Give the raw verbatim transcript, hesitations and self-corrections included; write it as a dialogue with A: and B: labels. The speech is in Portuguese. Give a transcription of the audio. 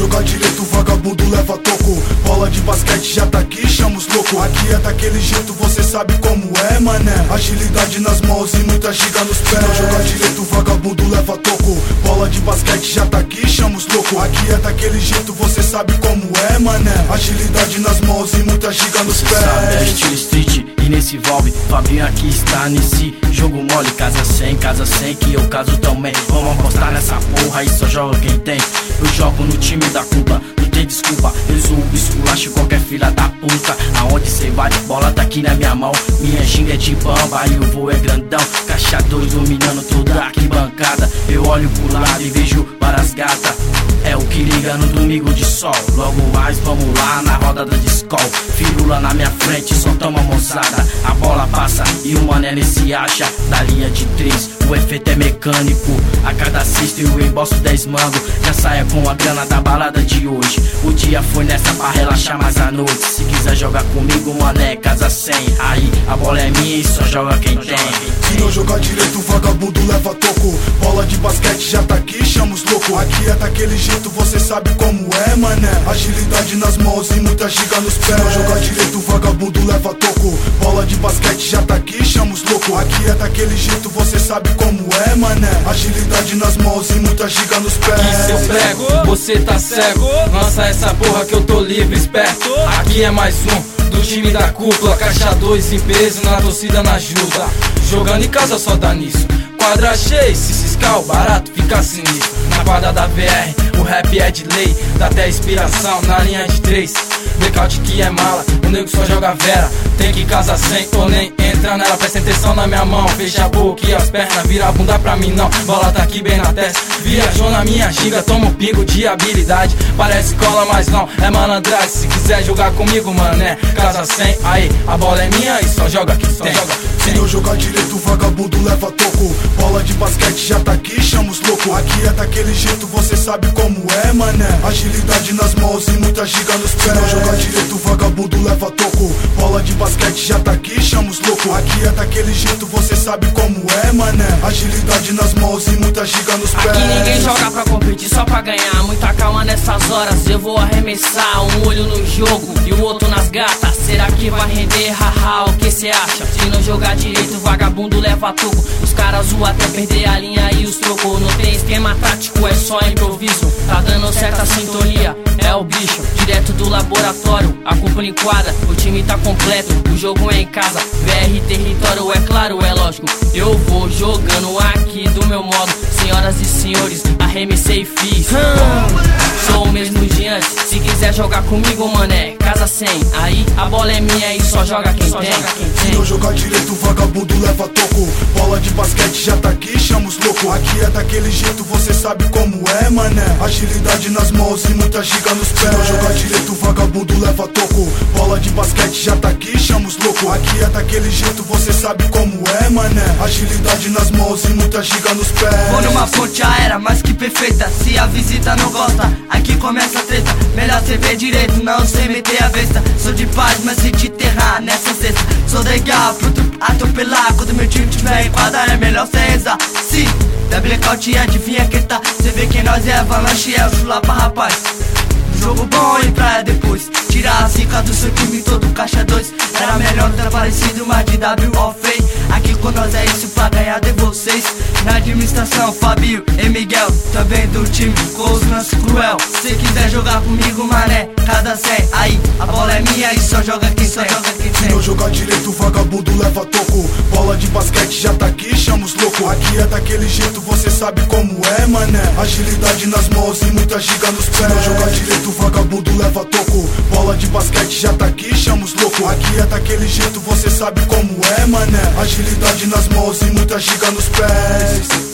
A: jogar direito, vagabundo leva toco. Bola de basquete já tá aqui, chama os loucos. Aqui é daquele jeito, você sabe como é, mané. Agilidade nas mãos e muita giga nos pés. Se não jogar direito, vagabundo leva toco. Bola de basquete já tá aqui, chama os loucos. Aqui é daquele jeito, você sabe como é, mané. Agilidade nas mãos e muita giga nos pés.
B: Sabe, é estilo street e nesse Valve Fabinho aqui está nesse jogo mole. Casa cem, casa cem, que eu caso também. Vamos apostar nessa porra e só joga quem tem. Eu jogo no time da culpa, não tem desculpa. Eu sou o esculacho, qualquer filha da puta. Aonde cê vai, bola tá aqui na minha mão. Minha ginga é de bamba e o voo é grandão. Caixa dois dominando toda a arquibancada. Eu olho pro lado e vejo várias gatas. É o que liga no domingo de sol. Logo mais vamos lá na roda da discol. Firula na minha frente, só toma moçada. A bola passa e o mané nesse acha. Da linha de três, o efeito é mecânico. A cada cesta eu embolso dez mango. Já saia com a grana da balada de hoje. O dia foi nessa pra relaxar mais a noite. Se quiser jogar comigo, mané, casa cem. Aí a bola é minha e só joga quem tem.
A: Se não jogar direito, vagabundo leva toco. Bola de basquete já tá aqui, chama os loucos. Aqui é daquele jeito, você sabe como é, mané. Agilidade nas mãos e muita giga nos pés. Se não jogar direito, vagabundo leva toco. Bola de basquete já tá aqui, chama os loucos. Aqui é daquele jeito, você sabe como é, mané. Agilidade nas mãos e muita giga nos pés.
C: Aqui seu prego, você tá cego. Lança essa porra que eu tô livre, esperto. Aqui é mais um do time da cúpula. Caixa dois em peso, na torcida na ajuda. Jogando em casa só dá nisso. Quadra cheio, se ciscar o barato fica sinistro. Na quadra da V R, o rap é de lei. Dá até inspiração na linha de três. Blackout que é mala, o nego só joga vera. Tem que casa sem ou nem entra nela. Presta atenção na minha mão, fecha a boca e as pernas. Vira a bunda pra mim não, bola tá aqui bem na testa. Viajou na minha giga, toma um pingo de habilidade. Parece cola, mas não, é malandragem. Se quiser jogar comigo, mané, casa sem. Aí, a bola é minha e só joga quem tem.
A: Se não jogar direito, vagabundo leva toco. Bola de basquete já tá aqui, chama os loucos. Aqui é daquele jeito, você sabe como é, mané. Agilidade nas mãos e muita giga nos pés. Se não jogar direito, vagabundo leva toco. Bola de basquete já tá aqui, chama os loucos. Aqui é daquele jeito, você sabe como é, mané. Agilidade nas mãos e muita giga nos pés.
D: Aqui ninguém joga pra competir, só pra ganhar. Muita calma nessas horas, eu vou arremessar. Um olho no jogo e o outro nas gatas. Será que vai render, haha, o que cê acha? Se não jogar direito, vagabundo leva toco. Os caras zoam até perder a linha e os trocou. Não tem esquema tático, é só improviso. Tá dando certa sintonia, é o bicho. Direto do laboratório, a cúpula enquadra. O time tá completo, o jogo é em casa. V R território, é claro, é lógico. Eu vou jogando aqui do meu modo. Senhoras e senhores, arremessei e fiz. hum, Sou o mesmo de antes. Se quiser jogar comigo, mané, casa cem. Aí a bola é minha e só joga quem tem.
A: Se não jogar direito, vagabundo leva toco. Bola de basquete já tá aqui, chama os loucos. Aqui é daquele jeito, você sabe como é, mané. Agilidade nas mãos e muita giga nos pés. Se não jogar direito, vagabundo leva toco. Bola de basquete já tá aqui, chama os loucos. Aqui é daquele jeito, você sabe como é, mané. Agilidade nas mãos e muita giga nos pés.
E: Vou numa fonte aérea, mais que perfeita. Se a visita não gosta, aqui começa a treta. Melhor cê ver direito, não sei meter a besta. Sou de paz, mas se te enterrar nessa cesta. Sou legal, pronto atropelar. Quando meu time tiver em quadra, é melhor cê rezar. Se der blackout, adivinha quem tá. Cê vê que nós é avalanche, é o chulapa, rapaz. Jogo bom e praia depois. Tirar a zica do seu time todo caixa dois. Era melhor ter aparecido, mas de W O feio. Aqui com nós é isso pra ganhar de vocês. Na administração, Fabio e Miguel. Também do time com os lances cruel. Se quiser jogar comigo, mané, cada cem. Aí, a bola é minha e só joga quem só joga quem tem.
A: Se não jogar direito, vagabundo leva toco. Bola de basquete já tá aqui, chama os loucos. Aqui é daquele jeito, você sabe como é, mané. Agilidade nas mãos e muita giga nos pés. Se não jogar direito, vagabundo leva toco. Bola de basquete já tá aqui, chama os loucos. Aqui é daquele jeito, você sabe como é, mané. Agilidade nas mãos e muita giga nos pés.